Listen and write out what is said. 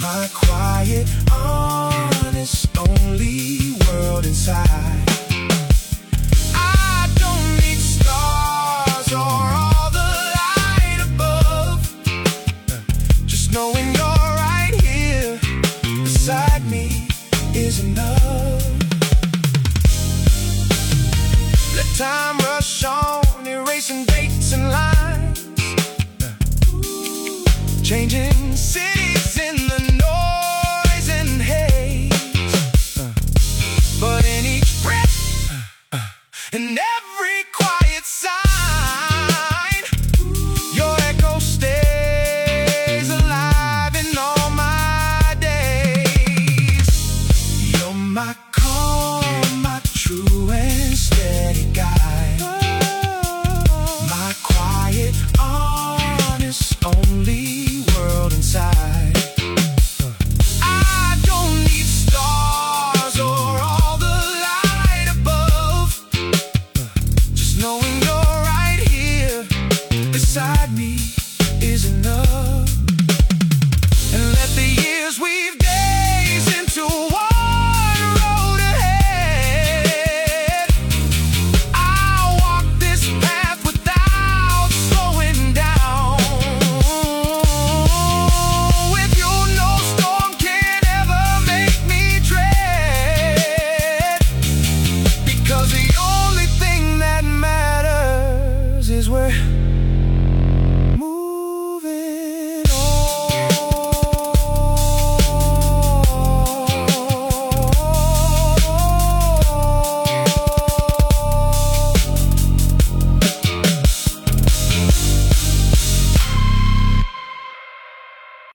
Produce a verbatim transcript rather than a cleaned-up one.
my quiet, honest, lonely world inside. I don't need stars or all the light above, just knowing you're right here beside me is enough. Let time rush on, erasing dates and lines, changing cities